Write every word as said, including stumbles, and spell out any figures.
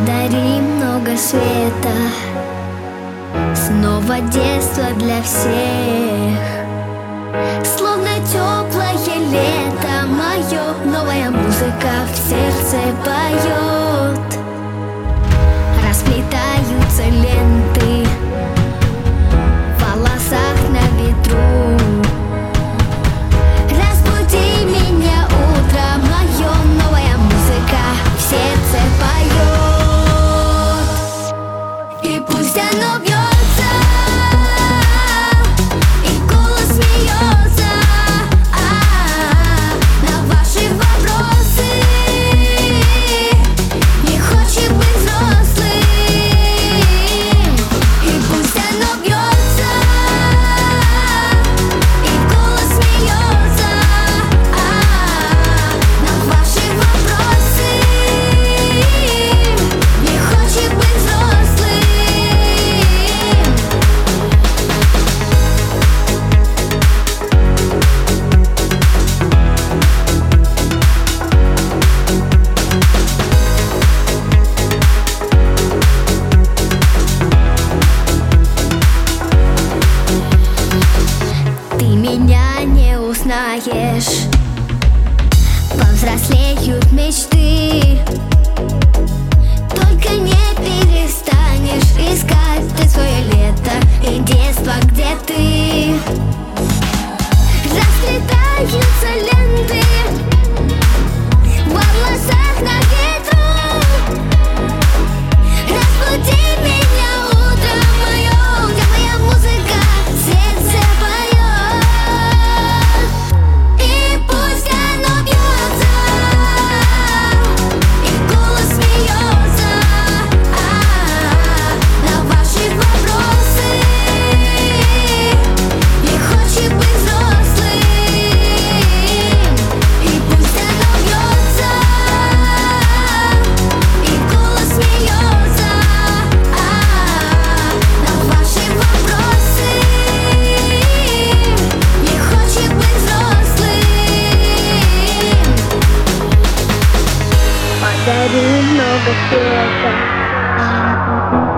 Подари много света, снова детство для всех. Словно теплое лето мое, новая музыка в сердце поет. Расплетаются ленты в волосах на ветру. Разбуди меня утром, мое, новая музыка в сердце поет. И пусть оно бьется, и голос смеется на ваши вопросы. Не хочет быть взрослым. И пусть оно бьется, и голос смеется на ваши вопросы. Не хочет быть взрослым. Ты меня не узнаешь, повзрослеют мечты. Только не перестанешь искать ты свое лето и детство, где ты. Расплетаются ленты в волосах на ветру. Разбуди меня утром мое, где моя музыка в сердце поет. И пусть оно бьется, и голос смеется на ваши вопросы. Не хочет быть взрослым. И пусть оно бьется, и голос смеется на ваши вопросы. Не хочет быть взрослым. Подари много света.